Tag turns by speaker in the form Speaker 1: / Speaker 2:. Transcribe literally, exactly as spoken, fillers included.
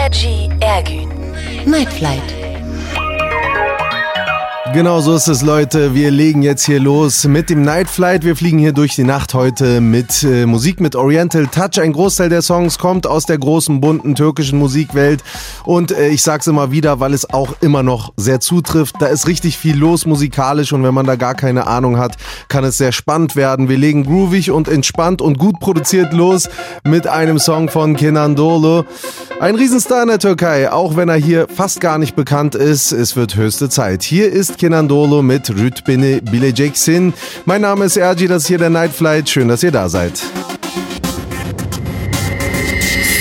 Speaker 1: Erci Ergün. Night Flight.
Speaker 2: Genau so ist es, Leute. Wir legen jetzt hier los mit dem Night Flight. Wir fliegen hier durch die Nacht heute mit äh, Musik mit Oriental Touch. Ein Großteil der Songs kommt aus der großen, bunten türkischen Musikwelt. Und äh, ich sag's immer wieder, weil es auch immer noch sehr zutrifft. Da ist richtig viel los musikalisch und wenn man da gar keine Ahnung hat, kann es sehr spannend werden. Wir legen groovig und entspannt und gut produziert los mit einem Song von Kenan Doğulu. Ein Riesenstar in der Türkei, auch wenn er hier fast gar nicht bekannt ist. Es wird höchste Zeit. Hier ist Kenan Doğulu mit Rütbeni Bileceksin. Mein Name ist Erci, das ist hier der Night Flight. Schön, dass ihr da seid.